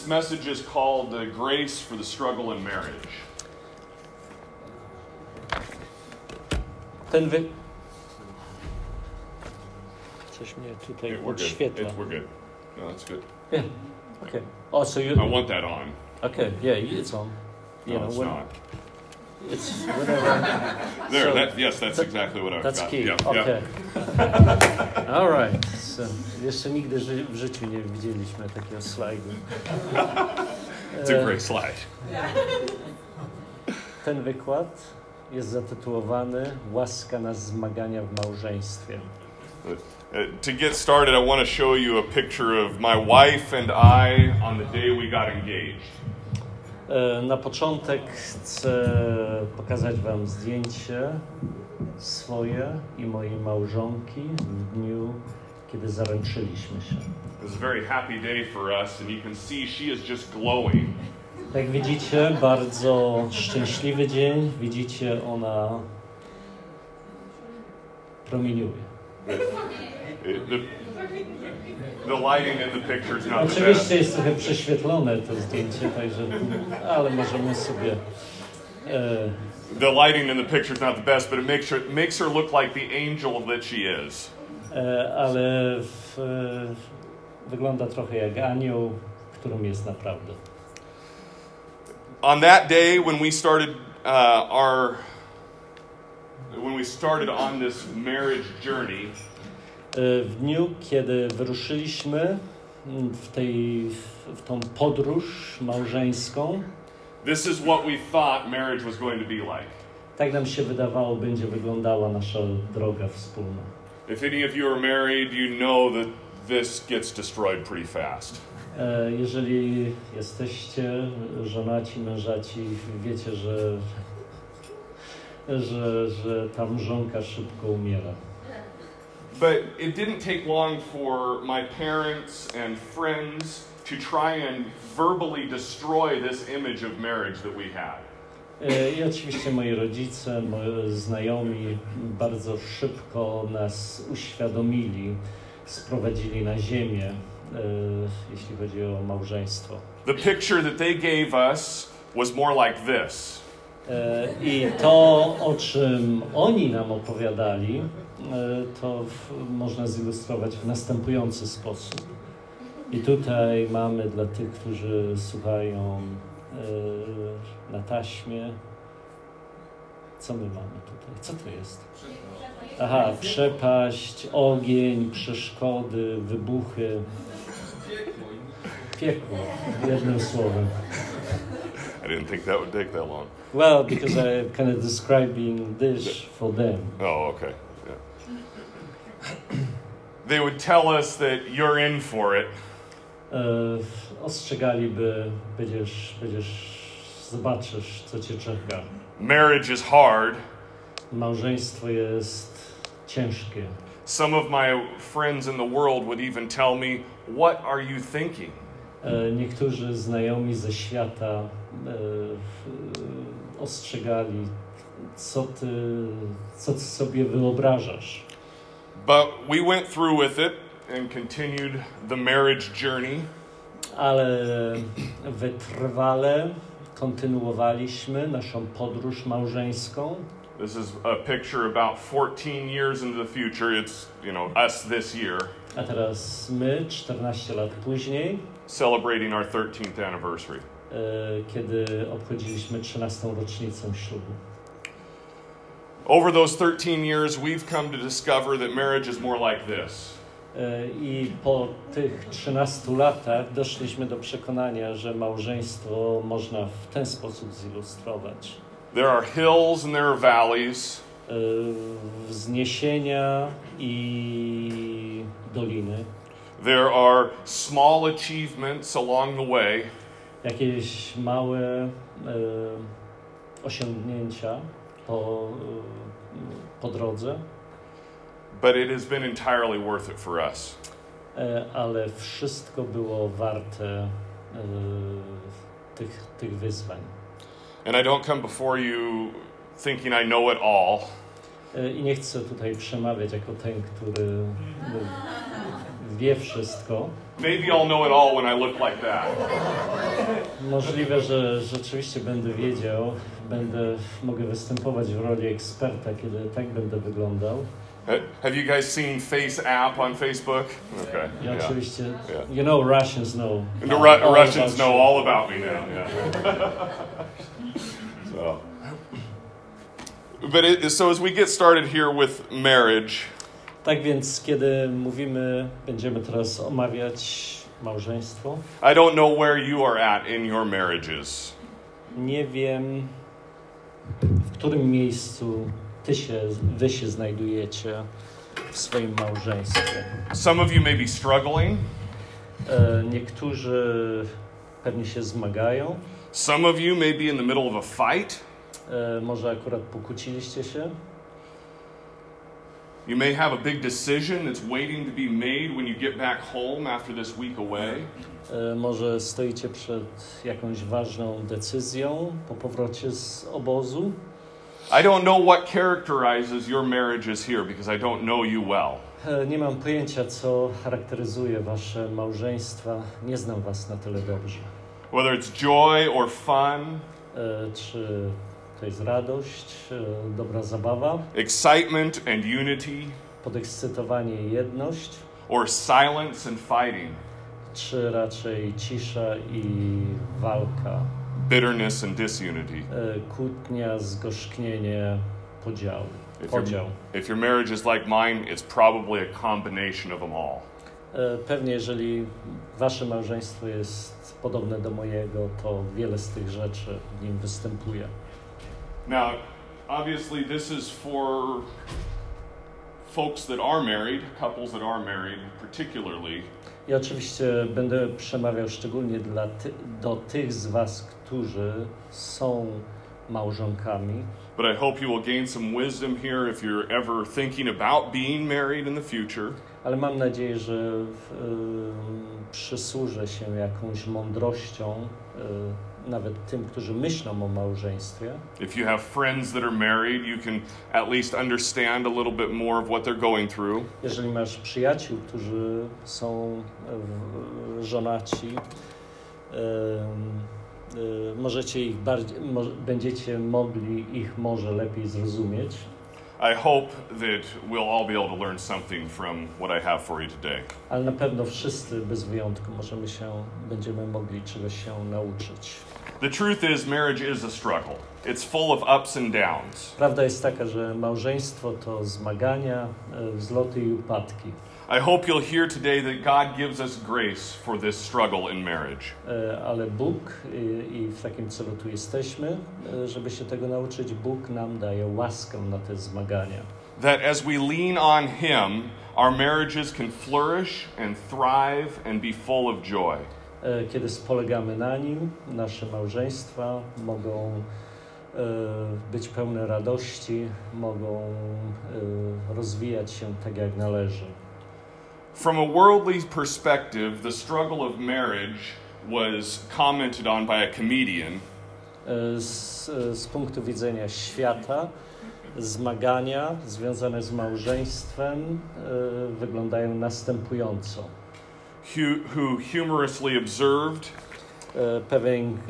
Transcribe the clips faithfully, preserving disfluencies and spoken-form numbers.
This message is called uh, Grace for the Struggle in Marriage. Ten wy... Coś mnie tutaj Yeah, we're podświetla. good. It, we're good. No, that's good. Yeah. Okay. Oh, so you... I want that on. Okay. Yeah, it's on. You No, know, it's when... not. It's whatever. There, So, that, yes, that's exactly what I've That's got. key. Yep, Okay. yep. All right. So, jeszcze nigdy ży- w życiu nie widzieliśmy takiego slajdu. It's a great slide. Ten wykład jest zatytułowany Łaska na zmagania w małżeństwie. Uh, to get started, I want to show you a picture of my wife and I on the day we got engaged. E, Na początek chcę pokazać wam zdjęcie swoje i mojej małżonki w dniu, kiedy zaręczyliśmy się. It was a very happy day for us, and you can see she is just glowing. Jak widzicie, bardzo szczęśliwy dzień. Widzicie, ona promieniuje. The, the lighting in the picture is not the Oczywiście best. jest trochę prześwietlone to zdjęcie, także, ale możemy sobie... E, The lighting in the picture is not the best, but it makes her, it makes her look like the angel that she is. e, ale w, e, wygląda trochę jak anioł, którym jest naprawdę. On that day when we started uh, our when we started on this marriage journey, E, w dniu, kiedy wyruszyliśmy w, tej, w tą podróż małżeńską, this is what we thought marriage was going to be like. tak nam się wydawało, będzie wyglądała nasza droga wspólna. If any of you are married, you know that this gets destroyed pretty fast. E, Jeżeli jesteście żonaci, mężaci, wiecie, że, że, że ta mrzonka szybko umiera. But it didn't take long for my parents and friends to try and verbally destroy this image of marriage that we had. E, I oczywiście moi rodzice, moi znajomi bardzo szybko nas uświadomili, sprowadzili na ziemię, e, jeśli chodzi o małżeństwo. The picture that they gave us was more like this. E, I to, o czym oni nam opowiadali, e, to w, można zilustrować w następujący sposób. I tutaj mamy dla tych, którzy słuchają e, na taśmie, co my mamy tutaj? Co to jest? Aha, przepaść, ogień, przeszkody, wybuchy. Piekło, jednym słowem. I didn't think that would take that long. Well, because I'm kind of describing this for them. Oh, okay. Yeah. They would tell us that you're in for it. E, ostrzegaliby, będziesz, będziesz, zobaczysz, co cię czeka. Marriage is hard. Małżeństwo jest ciężkie. Some of my friends in the world would even tell me, "What are you thinking?" E, niektórzy znajomi ze świata e, e, ostrzegali, co ty, co ty sobie wyobrażasz. But we went through with it and continued the marriage journey. Ale wytrwale kontynuowaliśmy naszą podróż małżeńską. This is a picture about fourteen years into the future. It's, you know, us this year. A teraz my, czternaście lat później, Celebrating our thirteenth anniversary. e, kiedy obchodziliśmy trzynastą rocznicę ślubu. Over those thirteen years, we've come to discover that marriage is more like this. E, I po tych trzynastu latach doszliśmy do przekonania, że małżeństwo można w ten sposób zilustrować. There are hills and there are valleys. E, wzniesienia i doliny. There are small achievements along the way. Jakieś małe e, osiągnięcia po, e, po drodze. But it has been entirely worth it for us. E, ale wszystko było warte e, tych, tych wyzwań. And I don't come before you thinking I know it all. E, I nie chcę tutaj przemawiać jako ten, który no, wie wszystko. Maybe I'll know it all when I look like that. Możliwe, że rzeczywiście będę wiedział, będę, mogę występować w roli eksperta, kiedy tak będę wyglądał. Have you guys seen Face App on Facebook? Okay. I Yeah. oczywiście, Yeah. you know, Russians know. The Ru- all Russians about know you. all about me now. Yeah. so, but it, so as we get started here with marriage, Tak więc, kiedy mówimy, będziemy teraz omawiać małżeństwo, I don't know where you are at in your marriages. nie wiem, w którym miejscu ty się, wy się znajdujecie w swoim małżeństwie. Some of you may be struggling. E, niektórzy pewnie się zmagają. Some of you may be in the middle of a fight. E, może akurat pokłóciliście się. You may have a big decision that's waiting to be made when you get back home after this week away. E, może stoicie przed jakąś ważną decyzją po powrocie z obozu. I don't know what characterizes your marriages here because I don't know you well. E, nie mam pojęcia, co charakteryzuje wasze małżeństwa. Nie znam was na tyle dobrze. Whether it's joy or fun, E, czy to jest radość, e, dobra zabawa, excitement and unity, podekscytowanie i jedność, or silence and fighting, czy raczej cisza i walka, bitterness and disunity. e, kłótnia, zgorzknienie, podział, If podział. your, if your marriage is like mine, it's probably a combination of them all. E, pewnie jeżeli wasze małżeństwo jest podobne do mojego, to wiele z tych rzeczy w nim występuje. Now, obviously, this is for folks that are married, couples that are married particularly. I oczywiście będę przemawiał szczególnie dla ty, do tych z was, którzy są małżonkami. But I hope you will gain some wisdom here if you're ever thinking about being married in the future. Ale mam nadzieję, że y, przysłużę się jakąś mądrością y, nawet tym, którzy myślą o małżeństwie. If you have friends that are married, you can at least understand a little bit more of what they're going through. Jeżeli masz przyjaciół, którzy są y, żonaci, y, y, możecie ich bardziej, mo, będziecie mogli ich może lepiej zrozumieć. I hope that we'll all be able to learn something from what I have for you today. Ale na pewno wszyscy bez wyjątku możemy się, będziemy mogli czegoś się nauczyć. The truth is, marriage is a struggle. It's full of ups and downs. Prawda jest taka, że małżeństwo to zmagania, e, wzloty i upadki. I hope you'll hear today that God gives us grace for this struggle in marriage. E, Ale Bóg, i, i w takim celu tu jesteśmy, e, żeby się tego nauczyć, Bóg nam daje łaskę na te zmagania. That as we lean on Him, our marriages can flourish and thrive and be full of joy. E, Kiedy spolegamy na Nim, nasze małżeństwa mogą e, być pełne radości, mogą e, rozwijać się tak jak należy. From a worldly perspective, the struggle of marriage was commented on by a comedian. E, Z, z punktu widzenia świata, zmagania związane z małżeństwem e, wyglądają następująco. Who, who humorously observed E, Pewien e,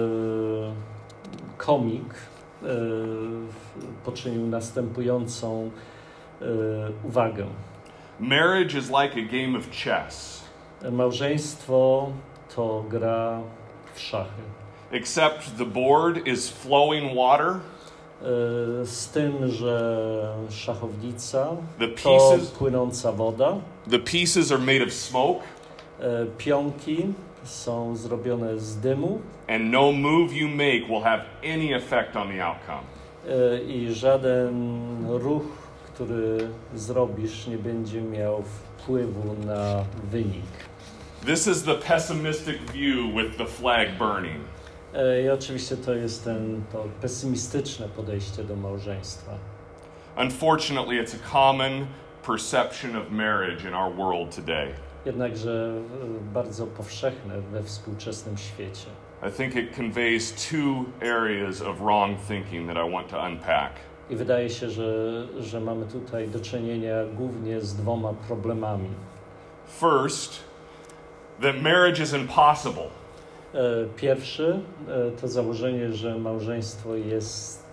komik e, poczynił następującą e, uwagę. marriage is like a game of chess, Małżeństwo to gra w szachy. except the board is flowing water. E, Z tym, że szachownica The to pieces, płynąca woda. the pieces are made of smoke, E, Pionki są zrobione z dymu and no move you make will have any effect on the outcome. e, i żaden ruch, który zrobisz, nie będzie miał wpływu na wynik. This is the pessimistic view with the flag burning. E, I oczywiście to jest ten, to pesymistyczne podejście do małżeństwa. Unfortunately, it's a common perception of marriage in our world today. Jednakże e, bardzo powszechne we współczesnym świecie. I think it conveys two areas of wrong thinking that I want to unpack. I wydaje się, że, że mamy tutaj do czynienia głównie z dwoma problemami. First, that marriage is impossible. Pierwszy to założenie, że małżeństwo jest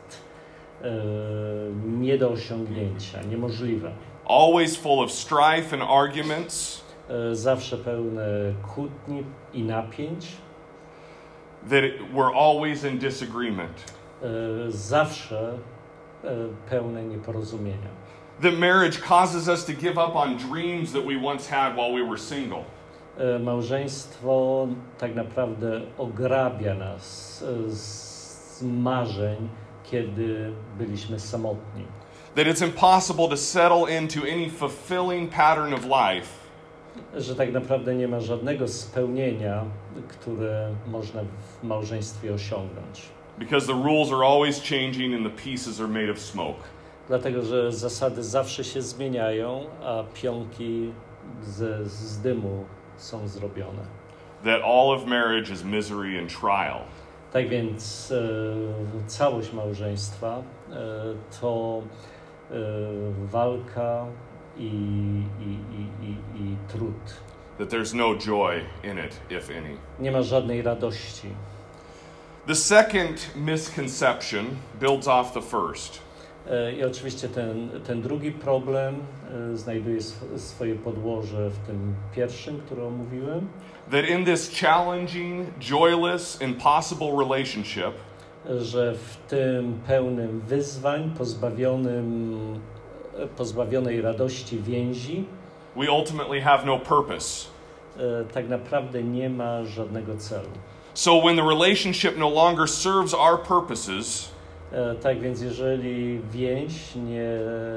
nie do osiągnięcia, niemożliwe. Always full of strife and arguments. Zawsze pełne kłótni i napięć. That we're always in disagreement. Zawsze pełne nieporozumienia. That marriage causes us to give up on dreams that we once had while we were single. Małżeństwo tak naprawdę ograbia nas z marzeń, kiedy byliśmy samotni. That it's impossible to settle into any fulfilling pattern of life. Że tak naprawdę nie ma żadnego spełnienia, które można w małżeństwie osiągnąć. Because the rules are always changing and the pieces are made of smoke. Dlatego, że zasady zawsze się zmieniają, a pionki z, z dymu są zrobione. That all of marriage is misery and trial. Tak więc e, całość małżeństwa e, to e, walka i, i, i, i, i trud. That there's no joy in it, if any. Nie ma żadnej radości. The second misconception builds off the first. I oczywiście ten, ten drugi problem e, znajduje sw- swoje podłoże w tym pierwszym, który omówiłem. That in this challenging, joyless, impossible relationship, że w tym pełnym wyzwań, pozbawionym, pozbawionej radości więzi, we ultimately have no purpose. e, tak naprawdę nie ma żadnego celu. So when the relationship no longer serves our purposes, E, tak więc jeżeli więź nie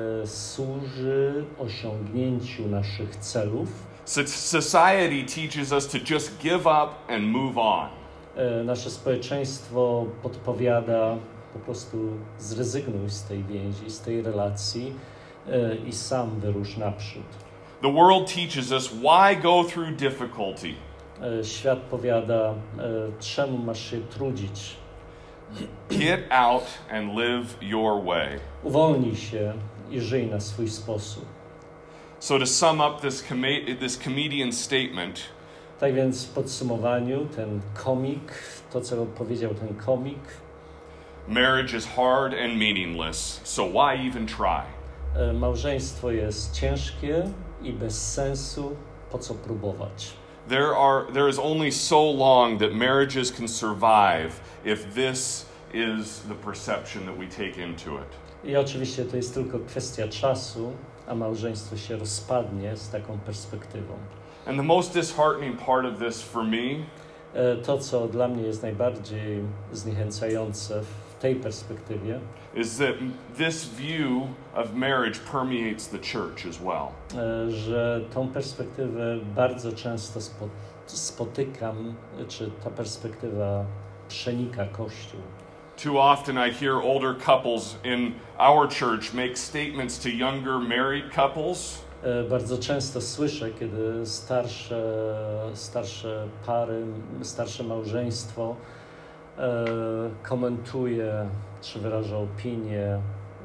służy osiągnięciu naszych celów, society teaches us to just give up and move on. e, nasze społeczeństwo podpowiada po prostu zrezygnuj z tej więzi, z tej relacji e, i sam wyrusz naprzód. The world teaches us why go through difficulty. E, świat powiada, e, czemu masz się trudzić. Get out and live your way. Uwolnij się i żyj na swój sposób. So to sum up this com- this comedian statement, Tak więc w podsumowaniu ten komik, to co powiedział ten komik, marriage is hard and meaningless, so why even try? e, małżeństwo jest ciężkie i bez sensu, po co próbować? There are there is only so long that marriages can survive if this is the perception that we take into it. I oczywiście to jest tylko kwestia czasu, a małżeństwo się rozpadnie z taką perspektywą. And the most disheartening part of this for me E, to, co dla mnie jest najbardziej zniechęcające w tej perspektywie, is that this view of marriage permeates the church as well. e, że tą perspektywę bardzo często spo, spotykam, czy ta perspektywa przenika Kościół. Too often I hear older couples in our church make statements to younger married couples. E, Bardzo często słyszę, kiedy starsze, starsze pary, starsze małżeństwo e, komentuje, czy wyraża opinię e,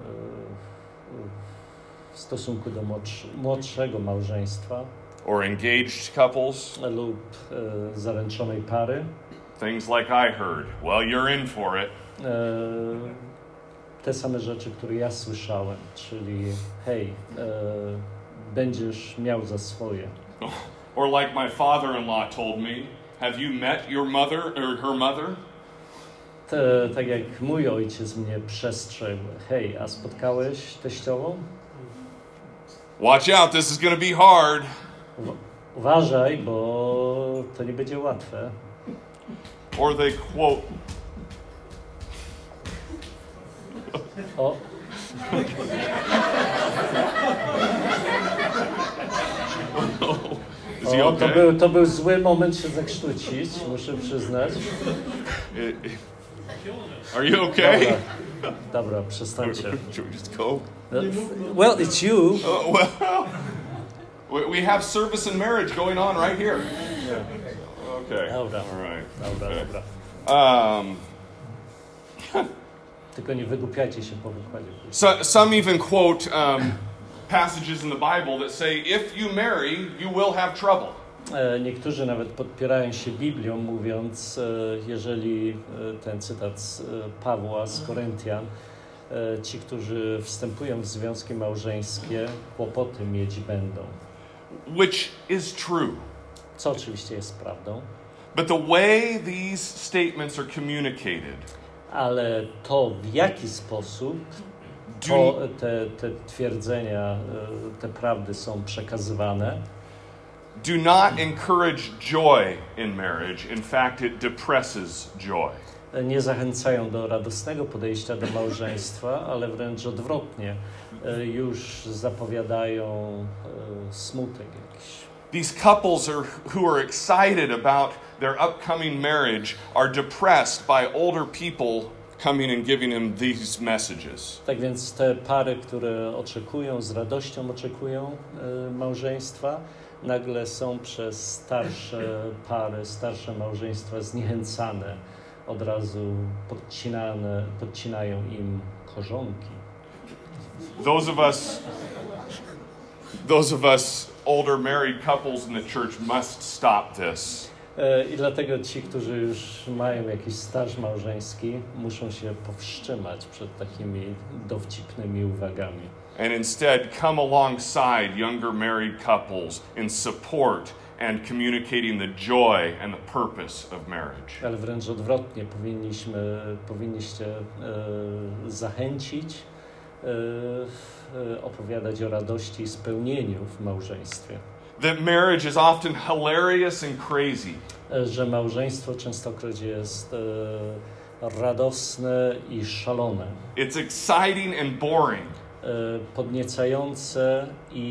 w stosunku do młodsz, młodszego małżeństwa Or engaged couples. lub e, zaręczonej pary. Things like I heard, well, you're in for it. E, te same rzeczy, które ja słyszałem, czyli hej, e, będziesz miał za swoje. Or like my father-in-law told me, have you met your mother or her mother? Te, tak jak mój ojciec mnie przestrzegł, hej, a spotkałeś teściową? Watch out, this is going to be hard. U- uważaj, bo to nie będzie łatwe. Or they quote, O, is he o to, okay? był, to był zły moment się zakrztucić, muszę przyznać. I- I- Are you okay? Dobra, dobra, przestańcie. Should we just go? Well, it's you. Oh, well, we- we have service and marriage going on right here. Okay. Dobra, All right. dobra, Okay. dobra. Um, Tylko nie wygłupiajcie się po wykładzie. so, some even quote um, passages in the Bible that say, if you marry, you will have trouble. Niektórzy nawet podpierają się Biblią, mówiąc, jeżeli ten cytat z Pawła z Koryntian, ci, którzy wstępują w związki małżeńskie, kłopoty mieć będą. Which is true. Co oczywiście jest prawdą. But the way these statements are communicated, ale to, w jaki sposób to, te, te twierdzenia, te prawdy są przekazywane, do not encourage joy in marriage. In fact, it depresses joy. Nie zachęcają do radosnego podejścia do małżeństwa, ale wręcz odwrotnie, już zapowiadają smutek jakiś. These couples are, who are excited about their upcoming marriage are depressed by older people coming and giving them these messages. Tak więc te pary, które oczekują, z radością oczekują e, małżeństwa, nagle są przez starsze pary, starsze małżeństwa zniechęcane, od razu podcinane, podcinają im korzonki. Those of us, those of us older married couples in the church must stop this. I dlatego ci, którzy już mają jakiś staż małżeński, muszą się powstrzymać przed takimi dowcipnymi uwagami. And instead come alongside younger married couples in support and communicating the joy and the purpose of marriage. Ale wręcz odwrotnie, powinniśmy, powinniście e, zachęcić, e, e, opowiadać o radości i spełnieniu w małżeństwie. That marriage is often hilarious and crazy. Że małżeństwo częstokroć jest e, radosne i szalone. It's exciting and boring. E, podniecające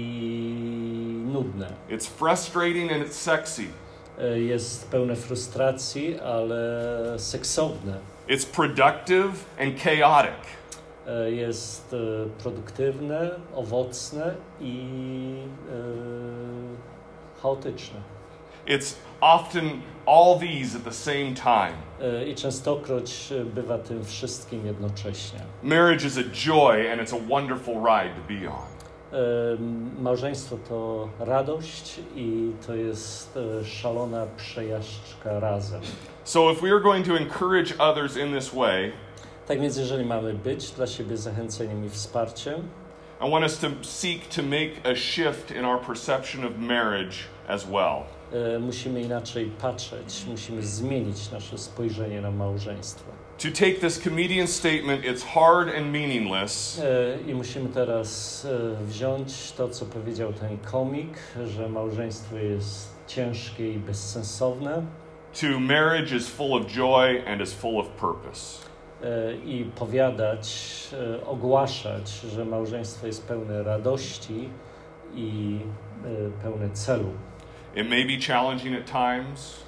i nudne. It's frustrating and it's sexy. E, jest pełne frustracji, ale seksowne. It's productive and chaotic. E, jest e, produktywne, owocne i e, chaotyczne. It's often all these at the same time. I częstokroć bywa tym wszystkim jednocześnie. Marriage is a joy and it's a wonderful ride to be on. Małżeństwo to radość i to jest szalona przejażdżka razem. So if we are going to encourage others in this way, tak więc jeżeli mamy być dla siebie zachęceniem i wsparciem, I want us to seek to make a shift in our perception of marriage as well. Musimy inaczej patrzeć, musimy zmienić nasze spojrzenie na małżeństwo. To take this comedian statement, it's hard and meaningless. I musimy teraz wziąć to, co powiedział ten komik, że małżeństwo jest ciężkie i bezsensowne. To marriage is full of joy and is full of purpose. I powiadać, ogłaszać, że małżeństwo jest pełne radości i pełne celu. It may be challenging at times,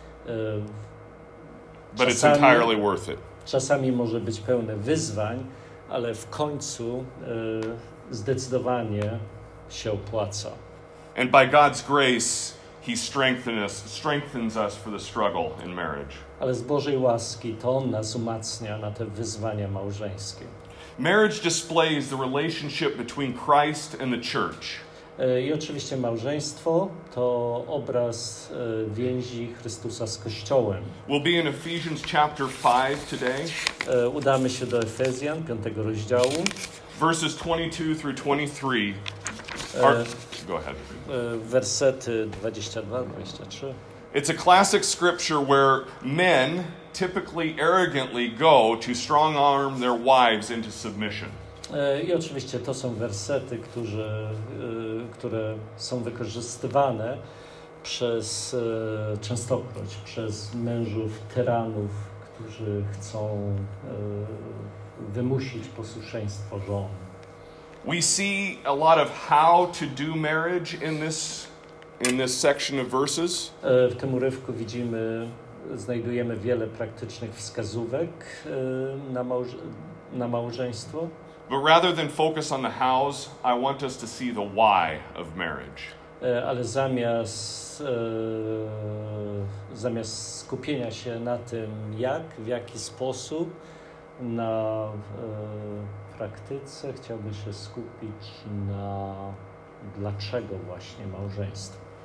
but it's czasami, entirely worth it. Czasami może być pełne wyzwań, ale w końcu zdecydowanie się opłaca. And by God's grace, He strengthens us, strengthens us for the struggle in marriage. Ale z Bożej łaski to On nas umacnia na te wyzwania małżeńskie. Marriage displays the relationship between Christ and the church. I oczywiście małżeństwo to obraz więzi Chrystusa z Kościołem. We'll be in Ephesians chapter five today. Udamy się do Efezjan, piątego rozdziału. Verses twenty-two through twenty-three. Are, go ahead. Wersety dwadzieścia dwa do dwudziestu trzech. It's a classic scripture where men typically arrogantly go to strong arm their wives into submission. I oczywiście to są wersety, które, które są wykorzystywane przez częstokroć przez mężów tyranów, którzy chcą wymusić posłuszeństwo żon. We see a lot of how to do marriage in this in this section of verses. W tym urywku widzimy, znajdujemy wiele praktycznych wskazówek na, małże, na małżeństwo. But rather than focus on the hows, I want us to see the why of marriage. Ale zamiast, e, zamiast skupienia się na tym jak, w jaki sposób, na e, praktyce, chciałbym się skupić na dlaczego właśnie małżeństwo.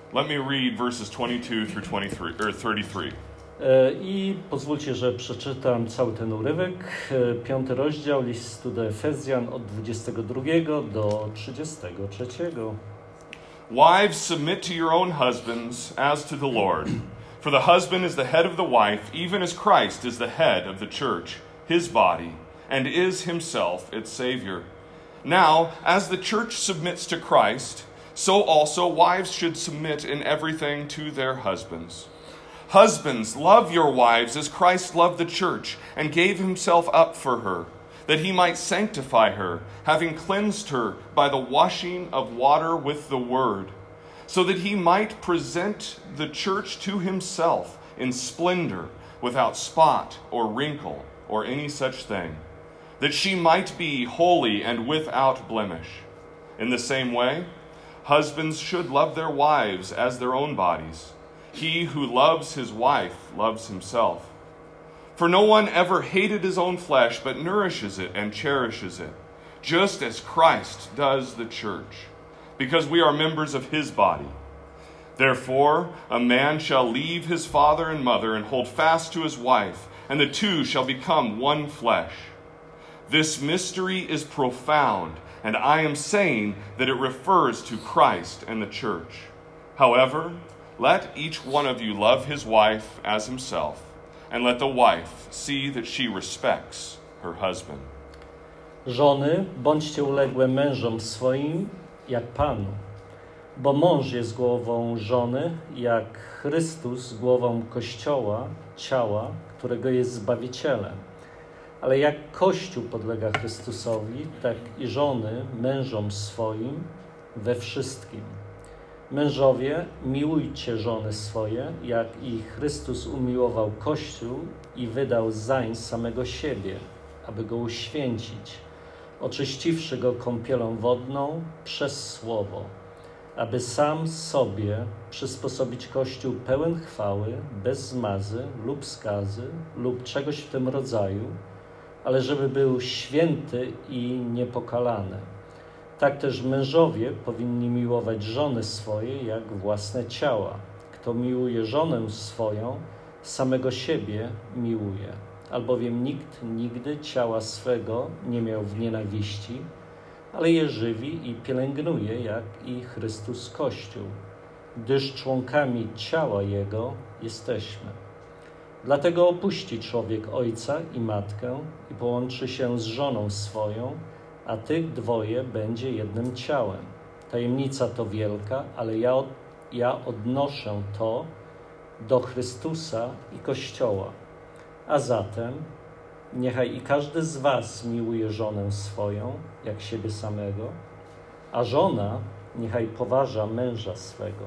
Let me read verses twenty-two through twenty-three or thirty-three. I pozwólcie, że przeczytam cały ten urywek. Piąty rozdział listu do Efezjan od dwudziestego drugiego do trzydziestego trzeciego. Wives, submit to your own husbands as to the Lord. For the husband is the head of the wife, even as Christ is the head of the church, his body, and is himself its Savior. Now, as the church submits to Christ, so also wives should submit in everything to their husbands. Husbands, love your wives as Christ loved the church and gave himself up for her, that he might sanctify her, having cleansed her by the washing of water with the word, so that he might present the church to himself in splendor, without spot or wrinkle or any such thing, that she might be holy and without blemish. In the same way, husbands should love their wives as their own bodies. He who loves his wife loves himself. For no one ever hated his own flesh, but nourishes it and cherishes it, just as Christ does the church, because we are members of his body. Therefore, a man shall leave his father and mother and hold fast to his wife, and the two shall become one flesh. This mystery is profound, and I am saying that it refers to Christ and the church. However, let each one of you love his wife as himself, and let the wife see that she respects her husband. Żony, bądźcie uległe mężom swoim, jak Panu. Bo mąż jest głową żony, jak Chrystus głową Kościoła, ciała, którego jest Zbawicielem. Ale jak Kościół podlega Chrystusowi, tak i żony mężom swoim we wszystkim. Mężowie, miłujcie żony swoje, jak i Chrystus umiłował Kościół i wydał zań samego siebie, aby go uświęcić, oczyściwszy go kąpielą wodną przez słowo, aby sam sobie przysposobić Kościół pełen chwały, bez zmazy lub skazy lub czegoś w tym rodzaju, ale żeby był święty i niepokalany. Tak też mężowie powinni miłować żony swoje jak własne ciała. Kto miłuje żonę swoją, samego siebie miłuje. Albowiem nikt nigdy ciała swego nie miał w nienawiści, ale je żywi i pielęgnuje, jak i Chrystus Kościół, gdyż członkami ciała Jego jesteśmy. Dlatego opuści człowiek ojca i matkę i połączy się z żoną swoją, a tych dwoje będzie jednym ciałem. Tajemnica to wielka, ale ja, od, ja odnoszę to do Chrystusa i Kościoła. A zatem niechaj i każdy z was miłuje żonę swoją, jak siebie samego, a żona niechaj poważa męża swego.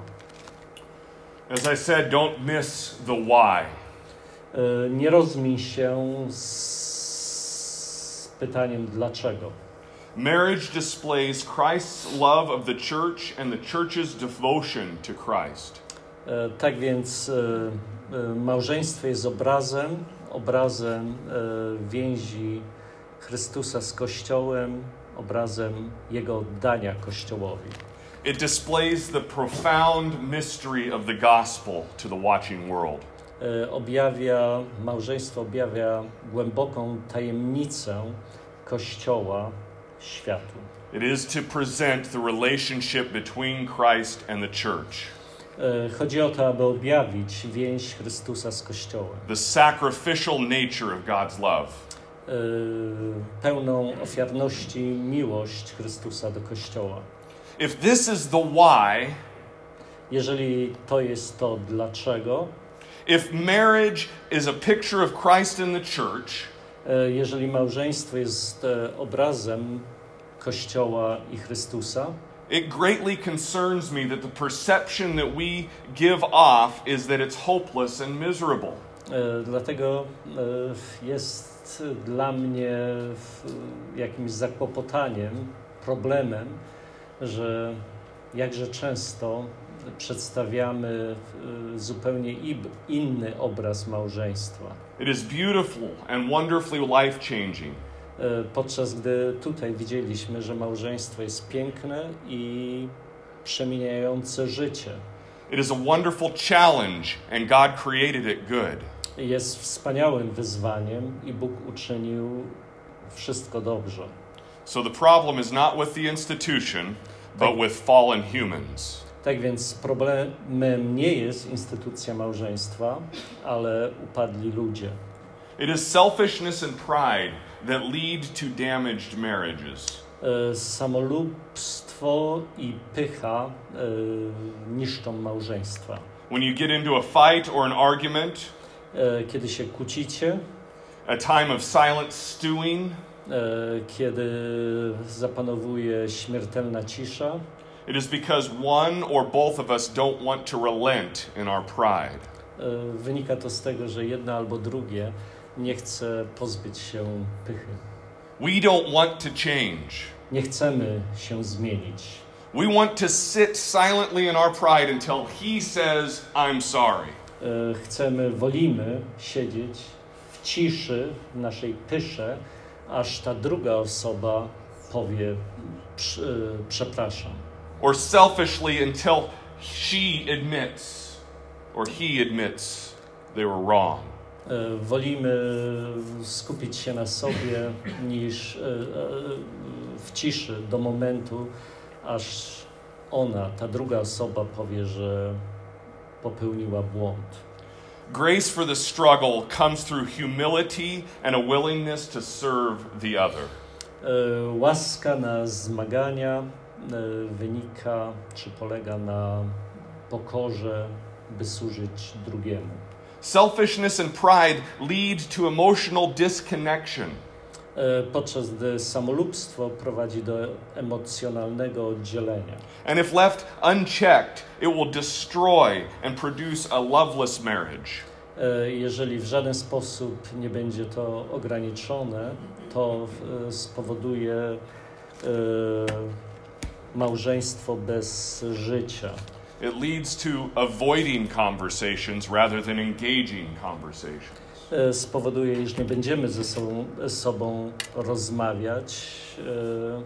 As I said, don't miss the why. Nie rozmiń się z pytaniem dlaczego. Marriage displays Christ's love of the church and the church's devotion to Christ. Tak więc małżeństwo jest obrazem, obrazem więzi Chrystusa z Kościołem, obrazem Jego oddania Kościołowi. It displays the profound mystery of the gospel to the watching world. Objawia, małżeństwo objawia głęboką tajemnicę Kościoła światu. It is to present the relationship between Christ and the church. Chodzi o to, aby objawić więź Chrystusa z Kościołem. The sacrificial nature of God's love. Pełną ofiarności miłość Chrystusa do Kościoła. If this is the why, jeżeli to jest to dlaczego, if marriage is a picture of Christ in the church, jeżeli małżeństwo jest obrazem Kościoła i Chrystusa, it greatly concerns me that the perception that we give off is that it's hopeless and miserable. Dlatego jest dla mnie jakimś zakłopotaniem, problemem, że jakże często przedstawiamy zupełnie inny obraz małżeństwa. It is beautiful and wonderfully life-changing. Podczas gdy tutaj widzieliśmy, że małżeństwo jest piękne i przemieniające życie. It is a wonderful challenge, and God created it good. Jest wspaniałym wyzwaniem i Bóg uczynił wszystko dobrze. So the problem is not with the institution, but with fallen humans. Tak więc problemem nie jest instytucja małżeństwa, ale upadli ludzie. It is selfishness and pride that lead to damaged marriages. E, samolubstwo i pycha e, niszczą małżeństwa. When you get into a fight or an argument, E, kiedy się kłócicie, a time of silent stewing, e, kiedy zapanowuje śmiertelna cisza, it is because one or both of us don't want to relent in our pride. e, wynika to z tego, że jedno albo drugie nie chce pozbyć się pychy. We don't want to change. Nie chcemy się zmienić. We want to sit silently in our pride until he says, I'm sorry. E, chcemy, wolimy siedzieć w ciszy, w naszej pysze, aż ta druga osoba powie prz, e, przepraszam. Or selfishly until she admits or he admits they were wrong. E, wolimy skupić się na sobie niż e, e, w ciszy do momentu, aż ona, ta druga osoba powie, że popełniła błąd. Grace for the struggle comes through humility and a willingness to serve the other. E, łaska na zmagania e, wynika czy polega na pokorze, by służyć drugiemu. Selfishness and pride lead to emotional disconnection. E, podczas gdy samolubstwo prowadzi do emocjonalnego oddzielenia. And if left unchecked, it will destroy and produce a loveless marriage. E, jeżeli w żaden sposób nie będzie to ograniczone, to e, spowoduje e, małżeństwo bez życia. It leads to avoiding conversations rather than engaging conversations. E, spowoduje, iż nie będziemy ze sobą, ze sobą rozmawiać, e,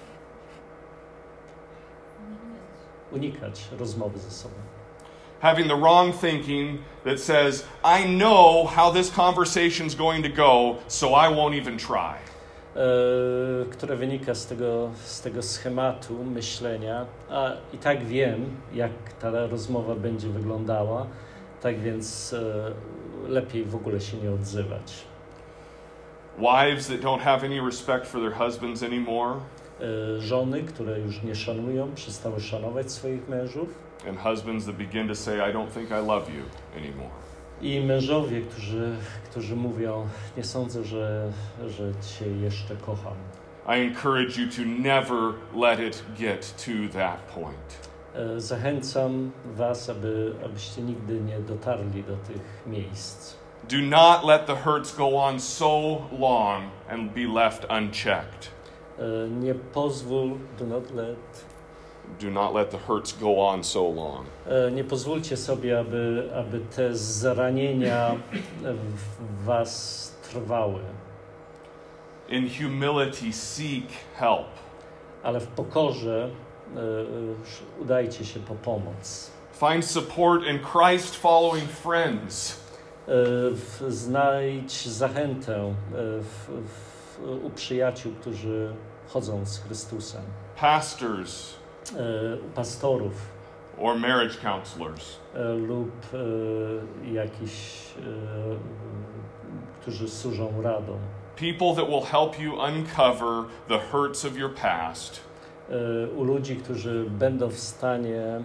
unikać rozmowy ze sobą. Having the wrong thinking that says, I know how this conversation's going to go, so I won't even try. E, które wynika z tego, z tego schematu myślenia, a i tak wiem, jak ta rozmowa będzie wyglądała, tak więc e, lepiej w ogóle się nie odzywać. Wives that don't have any respect for their husbands anymore, E, żony, które już nie szanują, przestały szanować swoich mężów, and husbands that begin to say, I don't think I love you anymore. i mężowie, którzy, którzy mówią, nie sądzę, że, że cię jeszcze kocham. I encourage you to never let it get to that point. E, zachęcam was, aby, abyście nigdy nie dotarli do tych miejsc. Do not let the hurts go on so long and be left unchecked. E, nie pozwól, do not let, Do not let the hurts go on so long. e, nie pozwólcie sobie, aby, aby te zranienia w was trwały, In humility, seek help. ale w pokorze e, e, udajcie się po pomoc. Find support in Christ following friends. E, w, znajdź zachętę e, w, w, u przyjaciół, którzy chodzą z Chrystusem, Pastors e, u pastorów or marriage counselors. e, lub e, jakiś, e, którzy służą radą. People that will help you uncover the hurts of your past E, u ludzi, którzy będą w stanie e,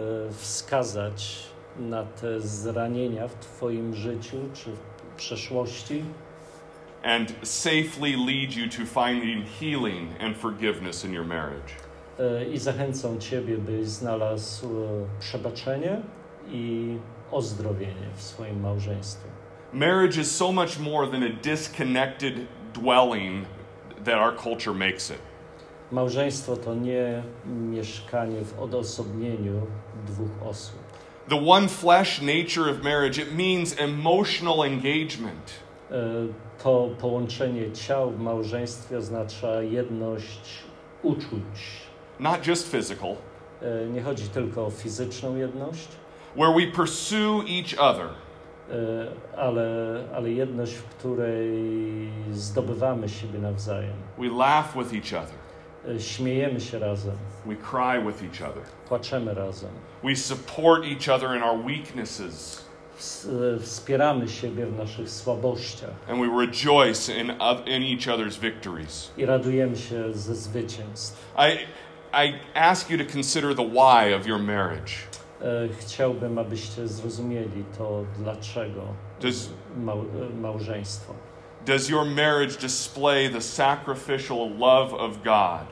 wskazać na te zranienia w twoim życiu czy w przeszłości and safely lead you to finding healing and forgiveness in your marriage. e, i zachęcą ciebie, byś znalazł e, przebaczenie i ozdrowienie w swoim małżeństwie. Marriage is so much more than a disconnected dwelling that our culture makes it. Małżeństwo to nie mieszkanie w odosobnieniu dwóch osób. The one flesh nature of marriage, it means emotional engagement. E, To połączenie ciał w małżeństwie oznacza jedność uczuć. Not just physical, E, Nie chodzi tylko o fizyczną jedność, where we pursue each other. Ale, ale jedność, w której zdobywamy siebie nawzajem. We laugh with each other. Śmiejemy się razem. We cry with each other. Płaczemy razem. We support each other in our weaknesses. Wspieramy siebie w naszych słabościach. And we rejoice in, in each other's victories. I radujemy się ze zwycięstw. I, I ask you to consider the why of your marriage. Chciałbym, abyście zrozumieli to, dlaczego Does, mał, małżeństwo. Does your marriage display the sacrificial love of God?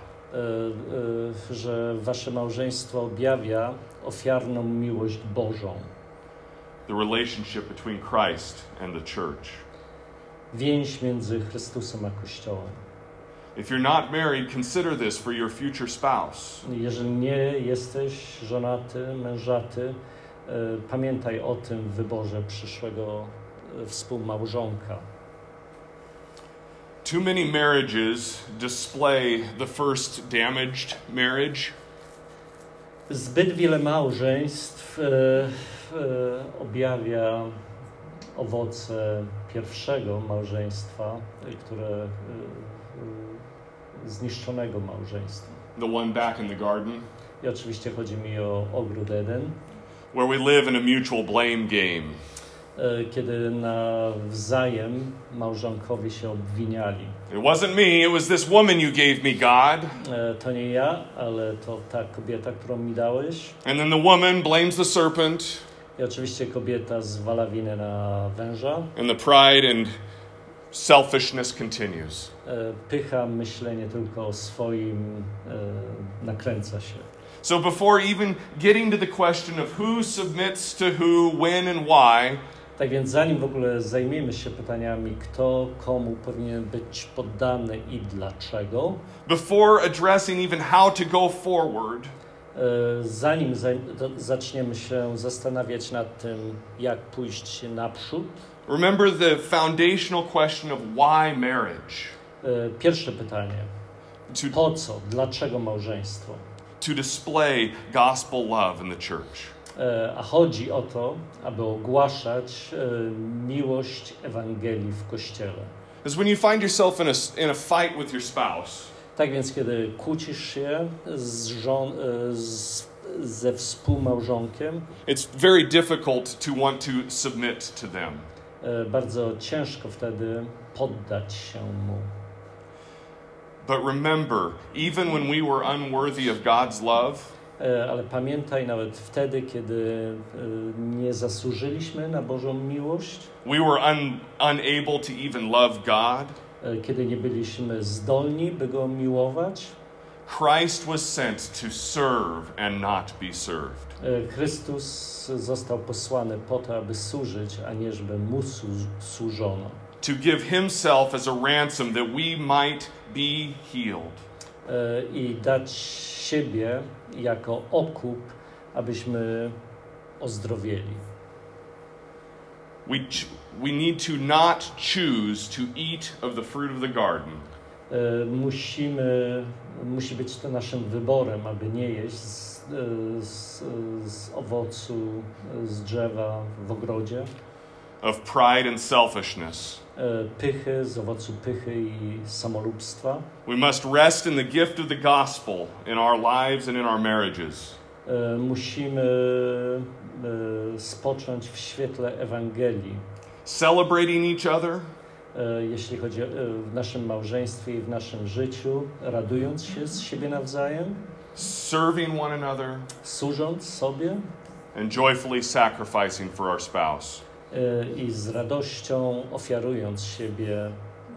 Że wasze małżeństwo objawia ofiarną miłość Bożą. The relationship between Christ and the church. Więź między Chrystusem a Kościołem. If you're not married, consider this for your future spouse. Jeżeli nie jesteś żonaty, mężaty, pamiętaj o tym w wyborze przyszłego współmałżonka. Too many marriages display the first damaged marriage. Zbyt wiele małżeństw e, e, objawia owoce pierwszego małżeństwa, które e, e, zniszczonego małżeństwa. The one back in the garden. I oczywiście chodzi mi o ogród Eden. Where we live in a mutual blame game. E, kiedy nawzajem małżonkowie się obwiniali. It wasn't me, it was this woman you gave me, God. E, to nie ja, ale to ta kobieta, którą mi dałeś. And then the woman blames the serpent. I oczywiście kobieta zwala winę na węża. And the pride and selfishness continues. E, pycha, myślenie tylko o swoim e, nakręca się. So before even getting to the question of who submits to who, when and why, tak więc zanim w ogóle zajmiemy się pytaniami, kto komu powinien być poddany i dlaczego, before addressing even how to go forward, e, zanim zaj- do, zaczniemy się zastanawiać nad tym, jak pójść naprzód, remember the foundational question of why marriage. e, pierwsze pytanie, To, po co, dlaczego małżeństwo? to display gospel love in the church. E, a chodzi o to, aby ogłaszać e, miłość Ewangelii w Kościele. Because when you find yourself in a, in a fight with your spouse, Tak więc, kiedy kłócisz się z żon, e, z, ze współmałżonkiem, it's very difficult to want to submit to them. e, bardzo ciężko wtedy poddać się mu. But remember, even when we were unworthy of God's love, E, ale pamiętaj, nawet wtedy, kiedy e, nie zasłużyliśmy na Bożą miłość, we were un, unable to even love God, e, kiedy nie byliśmy zdolni, by Go miłować, Christ was sent to serve and not be served. e, Chrystus został posłany po to, aby służyć, a nie żeby Mu słu- służono. To give himself as a ransom that we might be healed. E, I dać siebie jako okup, abyśmy ozdrowieli. We, ch- we need to not choose to eat of the fruit of the garden, E, Musimy, musi być to naszym wyborem, aby nie jeść z, e, z, z owocu e, z drzewa w ogrodzie, of pride and selfishness. e, pychy, z owocu pychy i samolubstwa. We must rest in the gift of the gospel in our lives and in our marriages. E, Musimy e, spocząć w świetle Ewangelii, Celebrating each other, e, jeśli chodzi o e, w naszym małżeństwie i w naszym życiu, radując się z siebie nawzajem, serving one another, służąc sobie and joyfully sacrificing for our spouse. e, i z radością ofiarując siebie e,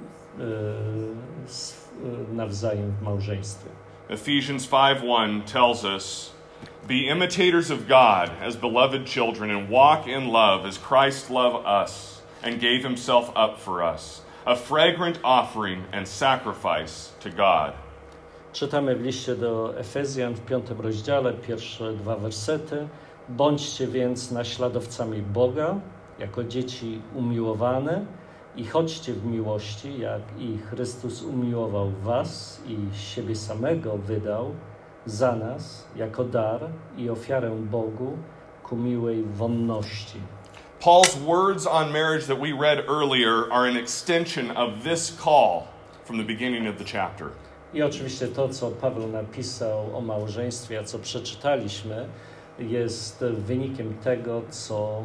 s- e, nawzajem w małżeństwie. Ephesians five one tells us, be imitators of God as beloved children and walk in love as Christ loved us and gave himself up for us, a fragrant offering and sacrifice to God. Czytamy w liście do Efezjan w piątym rozdziale, pierwsze dwa wersety. Bądźcie więc naśladowcami Boga, jako dzieci umiłowane i chodźcie w miłości, jak i Chrystus umiłował was i siebie samego wydał za nas, jako dar i ofiarę Bogu, ku miłej wonności. Paul's words on marriage that we read earlier are an extension of this call from the beginning of the chapter. I oczywiście to, co Paweł napisał o małżeństwie, a co przeczytaliśmy, jest wynikiem tego, co,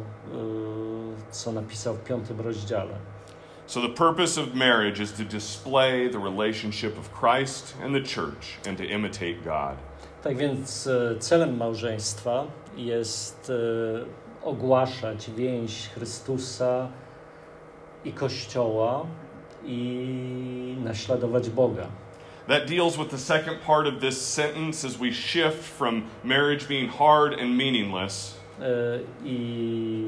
co napisał w piątym rozdziale. So the purpose of marriage is to display the relationship of Christ and the church and to imitate God. Tak więc celem małżeństwa jest ogłaszać więź Chrystusa i Kościoła i naśladować Boga. That deals with the second part of this sentence as we shift from marriage being hard and meaningless. I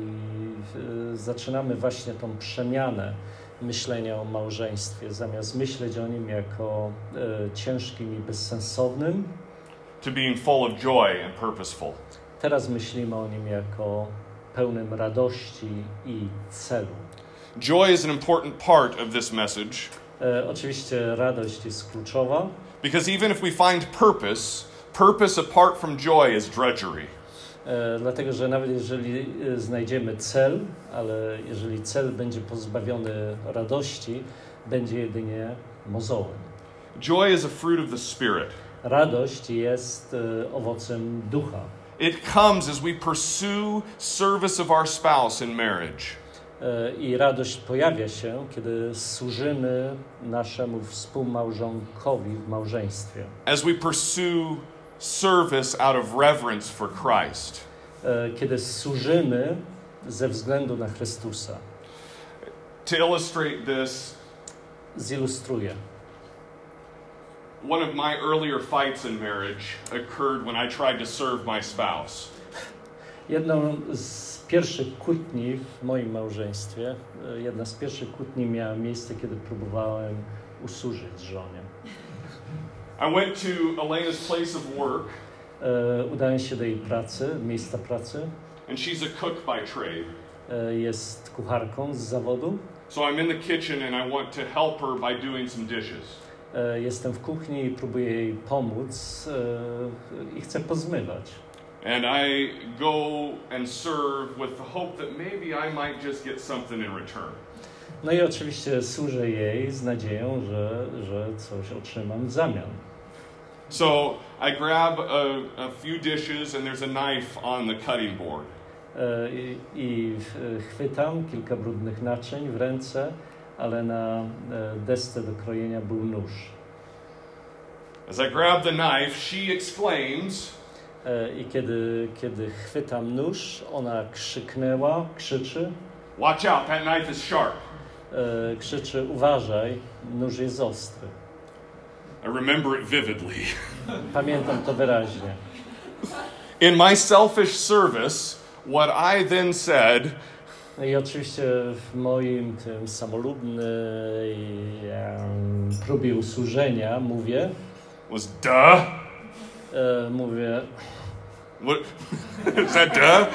zaczynamy właśnie tą przemianę myślenia o małżeństwie. Zamiast myśleć o nim jako ciężkim i bezsensownym, to being full of joy and purposeful. Teraz myślimy o nim jako pełnym radości i celu. Joy is an important part of this message. E, oczywiście radość jest kluczowa. Because even if we find purpose, purpose apart from joy is drudgery. E, dlatego, że nawet jeżeli znajdziemy cel, ale jeżeli cel będzie pozbawiony radości, będzie jedynie mozołem. Joy is a fruit of the Spirit. Radość jest e, owocem ducha. It comes as we pursue service of our spouse in marriage. E, I radość pojawia się, kiedy służymy naszemu współmałżonkowi w małżeństwie. As we pursue service out of reverence for Christ. E, kiedy służymy ze względu na Chrystusa. To illustrate this, zilustruję. One of my earlier fights in marriage occurred when I tried to serve my spouse. Jedną z pierwszych kłótni w moim małżeństwie, jedna z pierwszych kłótni miała miejsce, kiedy próbowałem usłużyć żonie. I went to Elena's place of work. E, udałem się do jej pracy, miejsca pracy. And she's a cook by trade. E, jest kucharką z zawodu. So I'm in the kitchen and I want to help her by doing some dishes. E, jestem w kuchni i próbuję jej pomóc e, i chcę pozmywać. And I go and serve with the hope that maybe I might just get something in return. No i oczywiście służę jej z nadzieją, że, że coś otrzymam w zamian. So I grab a, a few dishes and there's a knife on the cutting board. E, i, I chwytam kilka brudnych naczyń w ręce, ale na desce do krojenia był nóż. As I grab the knife, she exclaims. I kiedy, kiedy chwytam nóż, ona krzyknęła, krzyczy. Watch out, that knife is sharp. E, krzyczy, uważaj, nóż jest ostry. I remember it vividly. Pamiętam to wyraźnie. In my selfish service, what I then said. No i oczywiście w moim tym samolubnej um, próbie usłużenia mówię. Was duh. E, mówię. What? Is that duh?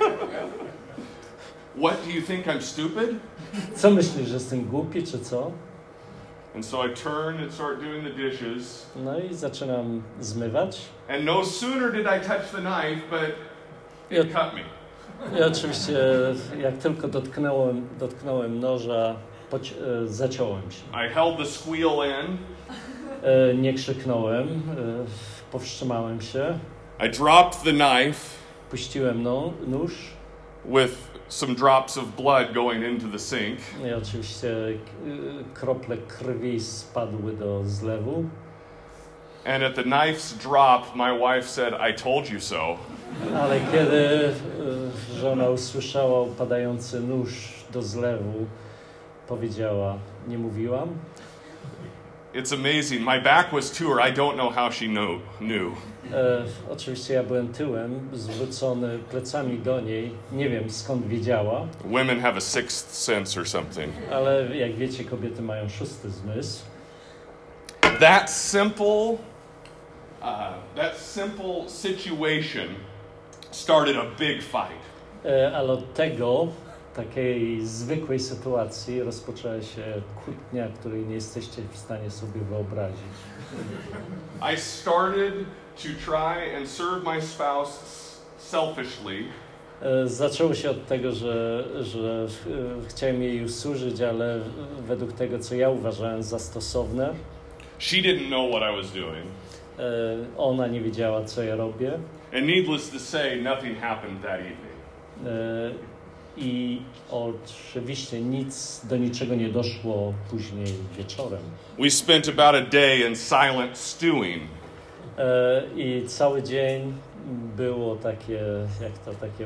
What, do you think I'm stupid? Co myślisz, że jestem głupi, czy co? And so I turn and start doing the dishes. No i zaczynam zmywać. And no sooner did I touch the knife, but it I, cut me. I oczywiście jak tylko dotknąłem, dotknąłem noża, poci- e, zaciąłem się. I held the squeal in. E, nie krzyknąłem, e, powstrzymałem się. I dropped the knife. Puściłem no, nóż. With some drops of blood going into the sink. I oczywiście krople krwi spadły do zlewu. And at the knife's drop, my wife said, "I told you so." Ale kiedy żona usłyszała upadający nóż do zlewu, powiedziała, nie mówiłam? It's amazing. My back was to her. I don't know how she know, knew. E, oczywiście ja byłem tyłem, zwrócony plecami do niej. Nie wiem, skąd wiedziała. Women have a sixth sense or something. Ale jak wiecie, kobiety mają szósty zmysł. That simple, uh, that simple situation started a big fight. E, ale od tego, takiej zwykłej sytuacji rozpoczęła się kłótnia, której nie jesteście w stanie sobie wyobrazić. I started to try and serve my spouse selfishly. Zaczęło się od tego, że, że chciałem jej usłużyć, ale według tego, co ja uważałem za stosowne. She didn't know what I was doing. Ona nie wiedziała, co ja robię. And needless to say, nothing happened that evening. I oczywiście nic, do niczego nie doszło później wieczorem. We spent about a day in silent stewing. I cały dzień było takie, jak to, takie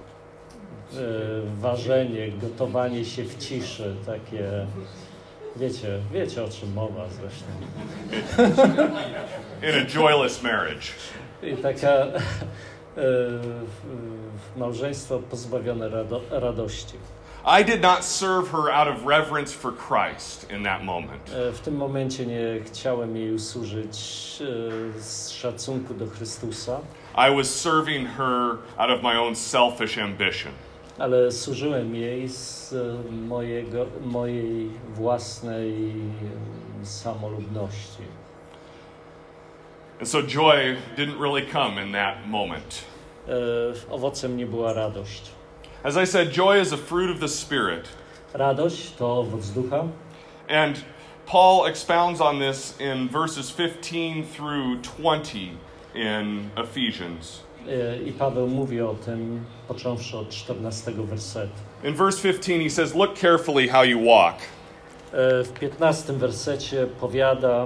ważenie, gotowanie się w ciszy, takie, wiecie, wiecie o czym mowa zresztą. In a joyless marriage. I taka małżeństwo pozbawione rado, radości. I did not serve her out of reverence for Christ in that moment. W tym momencie nie chciałem jej usłużyć z szacunku do Chrystusa. I was serving her out of my own selfish ambition. Ale służyłem jej z mojego, mojej własnej samolubności. And so joy didn't really come in that moment. E, owocem nie była radość. As I said, joy is a fruit of the Spirit. Radość to owoc ducha. And Paul expounds on this in verses fifteen through twenty in Ephesians. E, I Paweł mówi o tym, począwszy od czternastego wersetu. In verse fifteen he says, look carefully how you walk. E, w piętnastym wersecie powiada,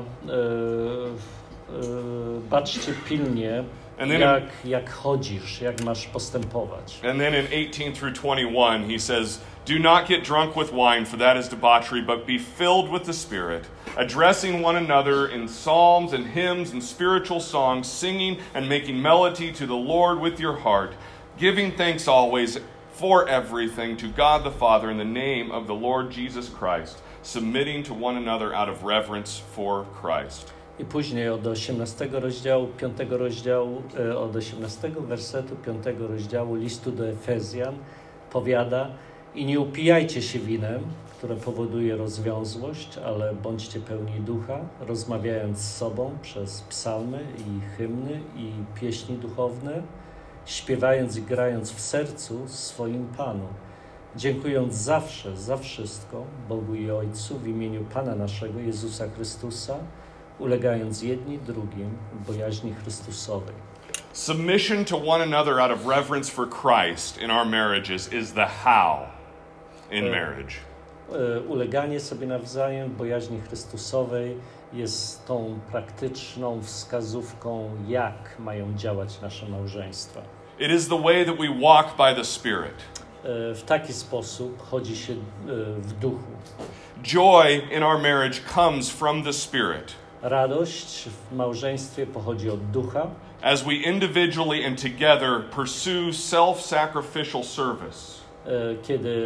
e, baczcie pilnie, jak, jak chodzisz, jak masz postępować. And then in eighteen through twenty-one he says, do not get drunk with wine, for that is debauchery, but be filled with the Spirit, addressing one another in psalms and hymns and spiritual songs, singing and making melody to the Lord with your heart, giving thanks always for everything to God the Father in the name of the Lord Jesus Christ, submitting to one another out of reverence for Christ. I później od osiemnastego rozdziału, piątego rozdziału, od osiemnastego wersetu, piątego rozdziału listu do Efezjan powiada: i nie upijajcie się winem, które powoduje rozwiązłość, ale bądźcie pełni ducha, rozmawiając z sobą przez psalmy i hymny i pieśni duchowne, śpiewając i grając w sercu swoim Panu, dziękując zawsze za wszystko Bogu i Ojcu w imieniu Pana naszego Jezusa Chrystusa, ulegając jedni drugim w bojaźni Chrystusowej. Submission to one another out of reverence for Christ in our marriages is the how in marriage. Uleganie sobie nawzajem w bojaźni Chrystusowej jest tą praktyczną wskazówką, jak mają działać nasze małżeństwa. It is the way that we walk by the Spirit. W taki sposób chodzi się w duchu. Joy in our marriage comes from the Spirit. Radość w małżeństwie pochodzi od ducha. As we individually and together pursue self-sacrificial service. Kiedy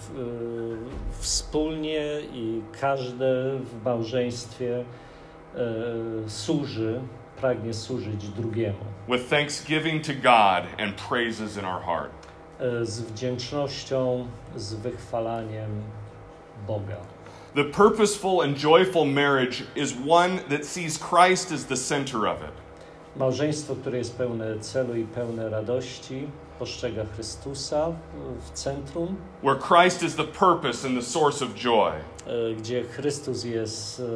w, wspólnie i każdy w małżeństwie e, służy, pragnie służyć drugiemu. With thanksgiving to God and praises in our heart. E, z wdzięcznością, z wychwalaniem Boga. The purposeful and joyful marriage is one that sees Christ as the center of it. Małżeństwo, które jest pełne celu i pełne radości, postrzega Chrystusa w centrum. Where Christ is the purpose and the source of joy. Gdzie Chrystus jest e,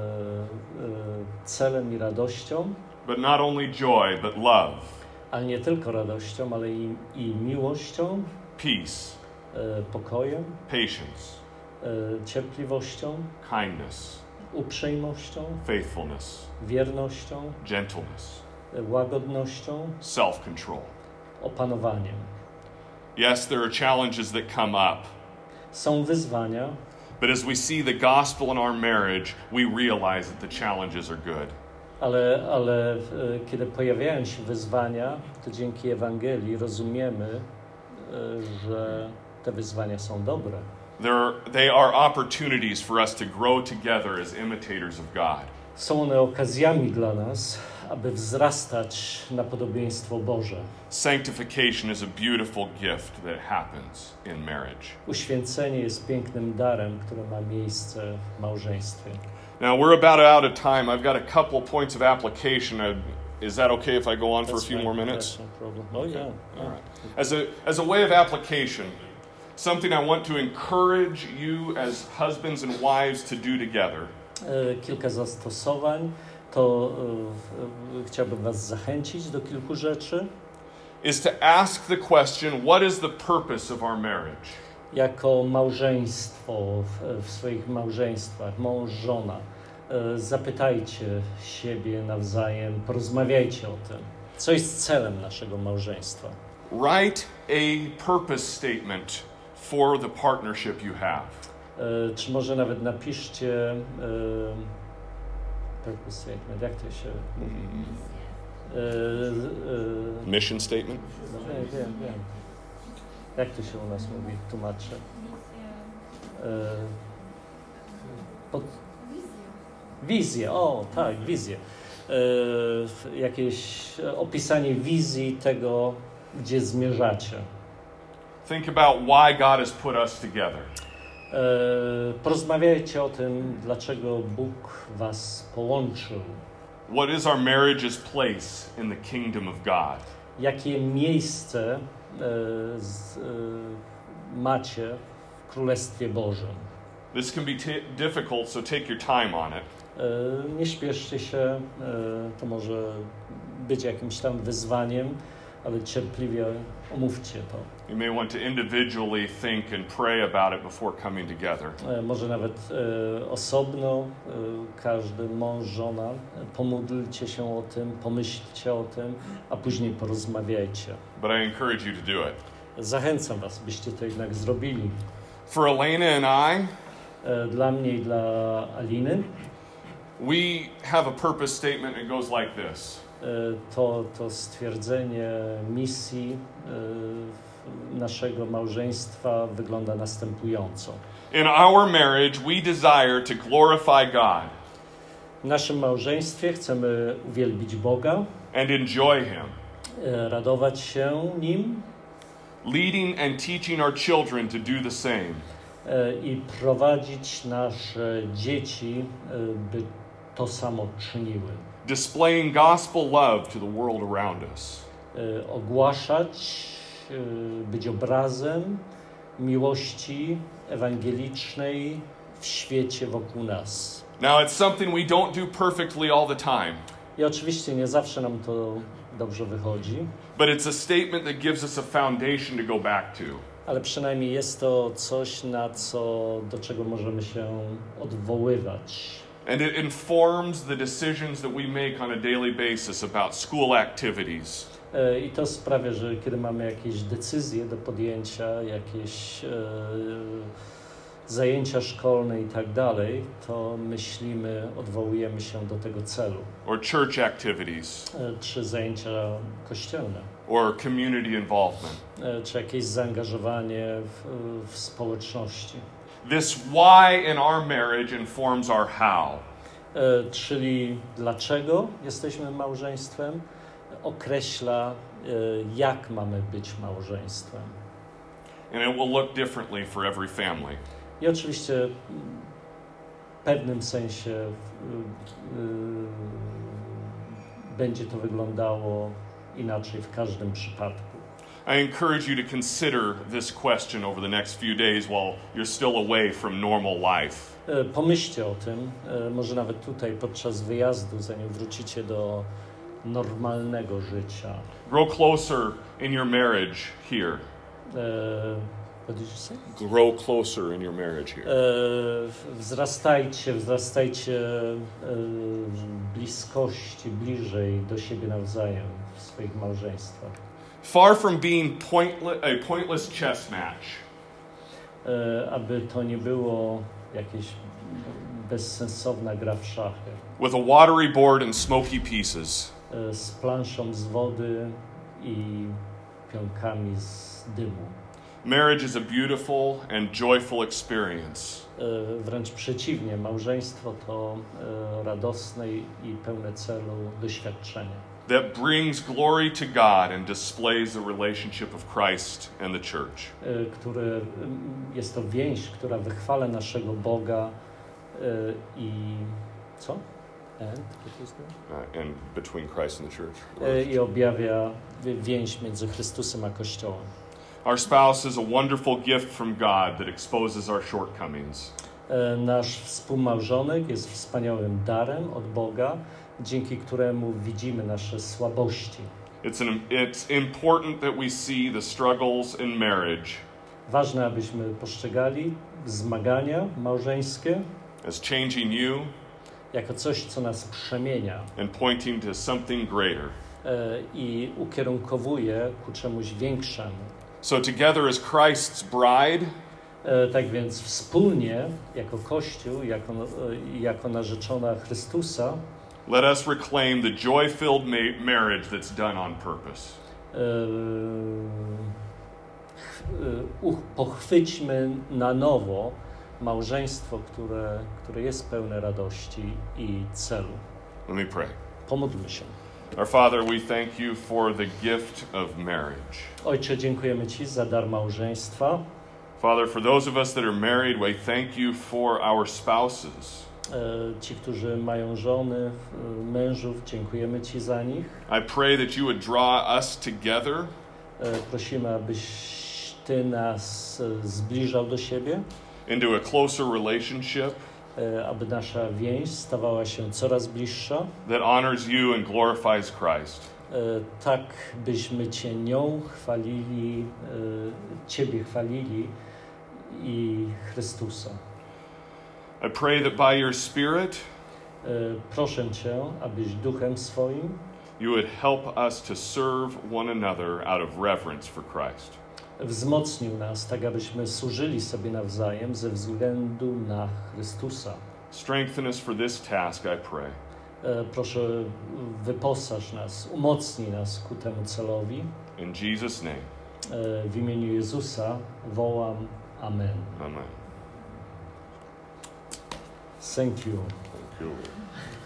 e, celem i radością. But not only joy, but love. Ale nie tylko radością, ale i, i miłością, peace, e, pokojem, patience, e, cierpliwością, kindness, uprzejmością, faithfulness, wiernością, gentleness, e, łagodnością, self-control. Opanowaniem. Yes, there are challenges that come up. Są wyzwania. But as we see the gospel in our marriage, we realize that the challenges are good. Ale, ale e, kiedy pojawiają się wyzwania, to dzięki Ewangelii rozumiemy, e, że te wyzwania są dobre. There, they are opportunities for us to grow together as imitators of God. Są one okazjami dla nas, aby wzrastać na podobieństwo Boże. Sanctification is a beautiful gift that happens in marriage. Uświęcenie jest pięknym darem, które ma miejsce w małżeństwie. Now we're about out of time. I've got a couple points of application. I Is that okay if I go on for a That's few fine. more minutes? That's no problem. Oh yeah. All right. As a, as a way of application, something I want to encourage you as husbands and wives to do together E, Kilka zastosowań. To e, e, chciałbym was zachęcić do kilku rzeczy. is to ask the question, what is the purpose of our marriage? Jako małżeństwo, w, w swoich małżeństwach, mąż, żona, e, zapytajcie siebie nawzajem, porozmawiajcie o tym. Co jest celem naszego małżeństwa? Write a purpose statement for the partnership you have. E, czy może nawet napiszcie e, purpose statement, jak to się mówi? E, e, Mission statement? no, wiem, wiem, wiem. Jak to się u nas mówi, tłumaczę? E, pod... Wizję, o tak, wizję. E, jakieś opisanie wizji tego, gdzie zmierzacie. Think about why God has put us together. E, porozmawiajcie o tym, dlaczego Bóg was połączył. What is our marriage's place in the kingdom of God? Jakie miejsce e, z, e, macie w Królestwie Bożym. This can be t- difficult, so take your time on it. E, nie śpieszcie się, e, to może być jakimś tam wyzwaniem, ale cierpliwie omówcie to. You may want to individually think and pray about it before coming together. E, może nawet e, osobno, e, każdy mąż, żona, e, pomódlcie się o tym, pomyślcie o tym, a później porozmawiajcie. But I encourage you to do it. Zachęcam was, byście to jednak zrobili. For Elena and I, E, dla mnie i dla Aliny we have a purpose statement that goes like this. e, to, to stwierdzenie misji e, naszego małżeństwa wygląda następująco. In our marriage, we desire to glorify God W naszym małżeństwie chcemy uwielbić Boga, and enjoy Him, e, radować się Nim leading and teaching our children to do the same. e, i prowadzić nasze dzieci, e, by to samo czyniły. Displaying gospel love to the world around us. E, ogłaszać, e, być obrazem miłości ewangelicznej w świecie wokół nas. Now, it's something we don't do perfectly all the time, I oczywiście nie zawsze nam to dobrze wychodzi, but it's a statement that gives us a foundation to go back to. ale przynajmniej jest to coś, na co, do czego możemy się odwoływać. And it informs the decisions that we make on a daily basis about school activities, E, I to sprawia, że kiedy mamy jakieś decyzje do podjęcia, jakieś e, zajęcia szkolne i tak dalej, to myślimy, odwołujemy się do tego celu. or church activities, E, czy zajęcia kościelne, or community involvement. e, czy jakieś zaangażowanie w, w społeczności. This why in our marriage informs our how. E, czyli dlaczego jesteśmy małżeństwem, określa, e, jak mamy być małżeństwem. And it will look differently for every family. I oczywiście w pewnym sensie y, y, będzie to wyglądało inaczej w każdym przypadku. I encourage you to consider this question over the next few days while you're still away from normal life. E, Pomyślcie o tym, e, może nawet tutaj podczas wyjazdu, zanim wrócicie do normalnego życia. Grow closer in your marriage here. E, What did you say? Grow closer in your marriage here. E, Wzrastajcie, wzrastajcie e, w bliskości, bliżej do siebie nawzajem w swoich małżeństwach. Far from being pointless, a pointless chess match, E, aby to nie było jakieś bezsensowna gra w szachy. with a watery board and smoky pieces. E, z planszą z wody i pionkami z dymu. Marriage is a beautiful and joyful experience. E, wręcz przeciwnie, małżeństwo to e, radosne i pełne celu doświadczenie, that brings glory to God and displays the relationship of Christ and the church. e, które m, jest to więź, która wychwala naszego Boga e, i co? And, what is that? uh, and between Christ and the church. E, I objawia wie- więź między Chrystusem a Kościołem. Our spouse is a wonderful gift from God that exposes our shortcomings. E, Nasz współmałżonek jest wspaniałym darem od Boga, dzięki któremu widzimy nasze słabości. It's, an, it's important that we see the struggles in marriage Ważne, abyśmy postrzegali zmagania małżeńskie as changing you jako coś, co nas przemienia and pointing to something greater. e, i ukierunkowuje ku czemuś większemu. So, together as Christ's bride, E, Tak więc wspólnie, jako Kościół, jako, e, jako narzeczona Chrystusa, let us reclaim the joy-filled ma- marriage that's done on purpose. e, ch- e, uch- pochwyćmy na nowo małżeństwo, które, które jest pełne radości i celu. Let me pray. Pomódlmy się. Our Father, we thank you for the gift of marriage. Ojcze, dziękujemy Ci za dar małżeństwa. Father, for those of us that are married, we thank you for our spouses. E, Ci, którzy mają żony, e, mężów, dziękujemy Ci za nich. I pray that you would draw us together E, Prosimy, abyś Ty nas e, zbliżał do siebie, into a closer relationship e, aby nasza więź stawała się coraz bliższa, that honors you and glorifies Christ. e, tak byśmy Cię nią chwalili, e, Ciebie chwalili i Chrystusa. I pray that by your Spirit, E, Proszę Cię, abyś Duchem swoim you would help us to serve one another out of reverence for Christ. wzmocnił nas, tak abyśmy służyli sobie nawzajem ze względu na Chrystusa. Strengthen us for this task, I pray. E, Proszę, wyposaż nas, umocnij nas ku temu celowi. In Jesus' name, E, W imieniu Jezusa wołam Amen. amen. Thank you. Thank you, Lord.